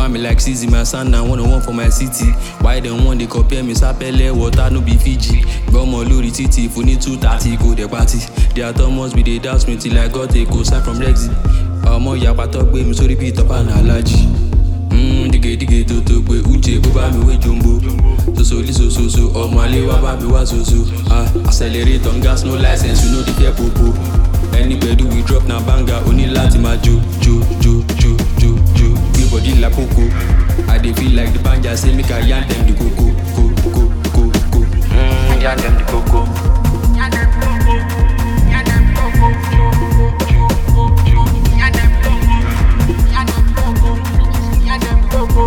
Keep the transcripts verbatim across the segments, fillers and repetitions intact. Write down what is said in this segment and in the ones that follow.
want me like Cizzy, my son now one on one for my city. Why them want they compare me sapele water no be Fiji. Gomo lori titi if we need two thirty go the party. Their Thomas be they dance me till I got a go sign from Rexy. Omo yapa talk with me so repeat up and allergy. Mmm, dige dige to to we uche go ba me we jumbo. So so li so so so omo ale wa ba me wa so so. Ah, accelerate on gas no license, you know the care popo. Anywhere do we drop na banga only lati ma jo jo jo jo jo jo. We body like coco. I dey feel like the banja say make I yarn them the coco co co co co. Mmm, yarn them the coco. Yarn them coco. Yarn them coco. Yarn them coco. Yarn them coco. Yarn them coco.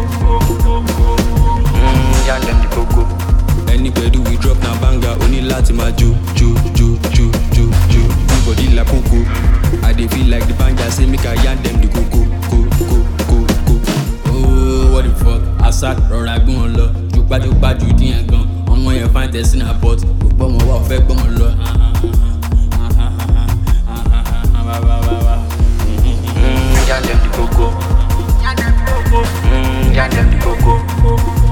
Mmm, yarn them the coco. Anywhere do we drop na banga only lati ma jo jo jo jo jo jo. Body like coco. I dey feel like the banja say make I yarn them the coco, co co co co. Oh, what the fuck? Asad rọra gbé wọn lọ. Jùpájùpájù dín yẹn gan. Ọmọ yẹn fine tẹ̀sí náà pot. Gbogbo ọmọ wa ò fẹ́ gbọ́mọ lọ. Yarn them the coco. Yarn them the coco. Yarn them the coco.